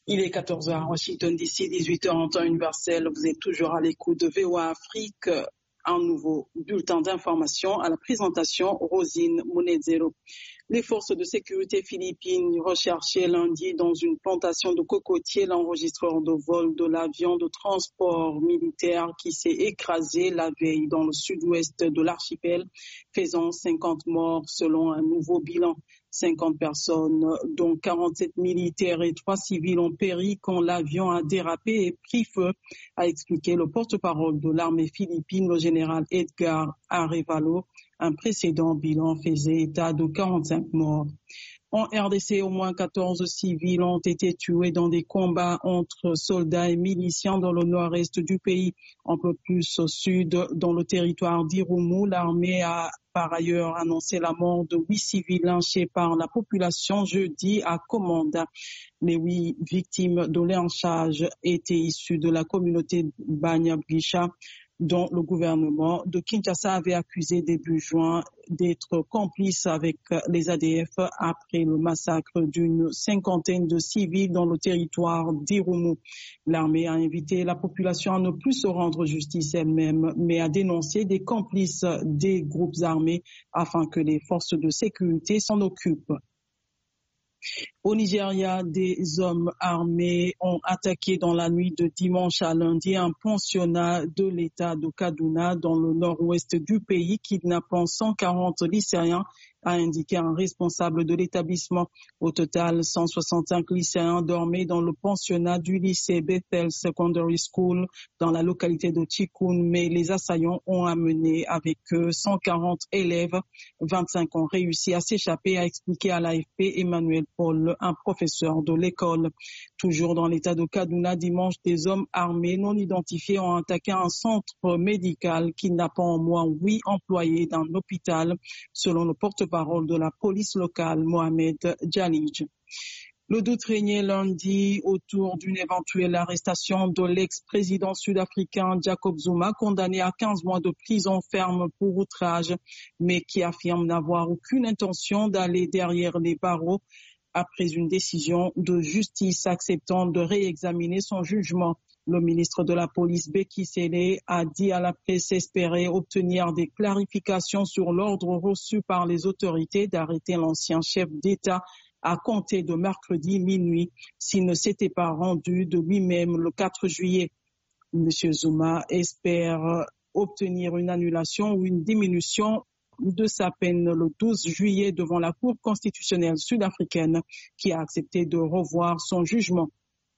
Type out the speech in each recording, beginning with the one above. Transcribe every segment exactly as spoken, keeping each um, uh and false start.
Il est quatorze heures à Washington D C, dix-huit heures en temps universel. Vous êtes toujours à l'écoute de V O A Afrique. Un nouveau bulletin d'information à la présentation, Rosine Munezero. Les forces de sécurité philippines recherchaient lundi dans une plantation de cocotiers l'enregistreur de vol de l'avion de transport militaire qui s'est écrasé la veille dans le sud-ouest de l'archipel, faisant cinquante morts selon un nouveau bilan. cinquante personnes, dont quarante-sept militaires et trois civils ont péri quand l'avion a dérapé et pris feu, a expliqué le porte-parole de l'armée philippine, le général Edgar Arevalo. Un précédent bilan faisait état de quarante-cinq morts. En R D C, au moins quatorze civils ont été tués dans des combats entre soldats et miliciens dans le nord-est du pays. Un peu plus au sud, dans le territoire d'Irumu, l'armée a par ailleurs annoncé la mort de huit civils lynchés par la population jeudi à Komanda. Les huit victimes de lynchage étaient issues de la communauté Banyabgisha, dont le gouvernement de Kinshasa avait accusé début juin d'être complice avec les A D F après le massacre d'une cinquantaine de civils dans le territoire d'Irumu. L'armée a invité la population à ne plus se rendre justice elle-même, mais à dénoncer des complices des groupes armés afin que les forces de sécurité s'en occupent. Au Nigeria, des hommes armés ont attaqué dans la nuit de dimanche à lundi un pensionnat de l'État de Kaduna dans le nord-ouest du pays, kidnappant cent quarante lycéens, a indiqué un responsable de l'établissement. Au total, cent soixante-cinq lycéens dormaient dans le pensionnat du lycée Bethel Secondary School dans la localité de Chikun, mais les assaillants ont amené avec eux cent quarante élèves. vingt-cinq ont réussi à s'échapper, a expliqué à l'A F P Emmanuel Paul, un professeur de l'école. Toujours dans l'état de Kaduna, dimanche, des hommes armés non identifiés ont attaqué un centre médical, kidnappant au moins huit employés d'un hôpital, selon le porte-parole de la police locale, Mohamed Jalij. Le doute régnait lundi autour d'une éventuelle arrestation de l'ex-président sud-africain Jacob Zuma, condamné à quinze mois de prison ferme pour outrage, mais qui affirme n'avoir aucune intention d'aller derrière les barreaux après une décision de justice acceptant de réexaminer son jugement. Le ministre de la Police, Beki Sele, a dit à la presse espérer obtenir des clarifications sur l'ordre reçu par les autorités d'arrêter l'ancien chef d'État à compter de mercredi minuit s'il ne s'était pas rendu de lui-même le quatre juillet. Monsieur Zuma espère obtenir une annulation ou une diminution de sa peine le douze juillet devant la Cour constitutionnelle sud-africaine qui a accepté de revoir son jugement.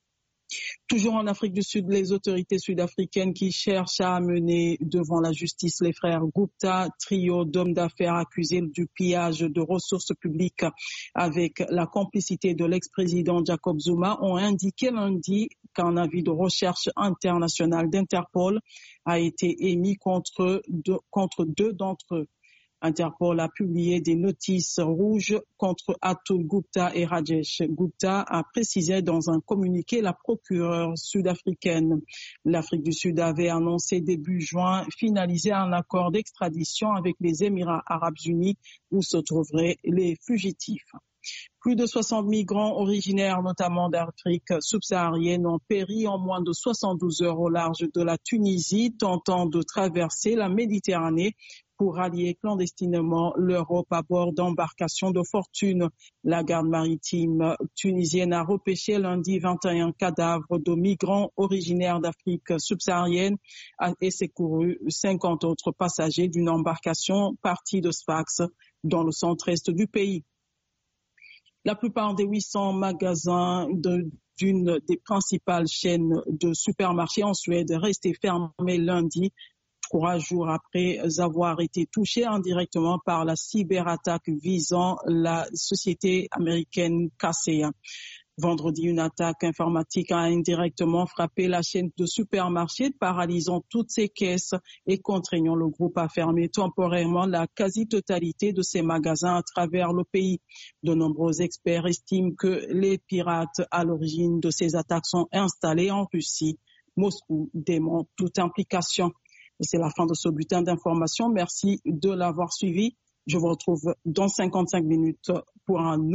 Toujours en Afrique du Sud, les autorités sud-africaines qui cherchent à amener devant la justice les frères Gupta, trio d'hommes d'affaires accusés du pillage de ressources publiques avec la complicité de l'ex-président Jacob Zuma, ont indiqué lundi qu'un avis de recherche international d'Interpol a été émis contre deux, contre deux d'entre eux. Interpol a publié des notices rouges contre Atul Gupta et Rajesh Gupta, a précisé dans un communiqué la procureure sud-africaine. L'Afrique du Sud avait annoncé début juin finaliser un accord d'extradition avec les Émirats arabes unis où se trouveraient les fugitifs. Plus de soixante migrants originaires notamment d'Afrique subsaharienne ont péri en moins de soixante-douze heures au large de la Tunisie, tentant de traverser la Méditerranée pour rallier clandestinement l'Europe à bord d'embarcations de fortune. La garde maritime tunisienne a repêché lundi vingt et un cadavres de migrants originaires d'Afrique subsaharienne et secouru cinquante autres passagers d'une embarcation partie de Sfax dans le centre-est du pays. La plupart des huit cents magasins de, d'une des principales chaînes de supermarchés en Suède restaient fermés lundi, trois jours après avoir été touchés indirectement par la cyberattaque visant la société américaine Kaseya. Vendredi, une attaque informatique a indirectement frappé la chaîne de supermarchés, paralysant toutes ses caisses et contraignant le groupe à fermer temporairement la quasi-totalité de ses magasins à travers le pays. De nombreux experts estiment que les pirates à l'origine de ces attaques sont installés en Russie. Moscou dément toute implication. C'est la fin de ce bulletin d'information. Merci de l'avoir suivi. Je vous retrouve dans cinquante-cinq minutes pour un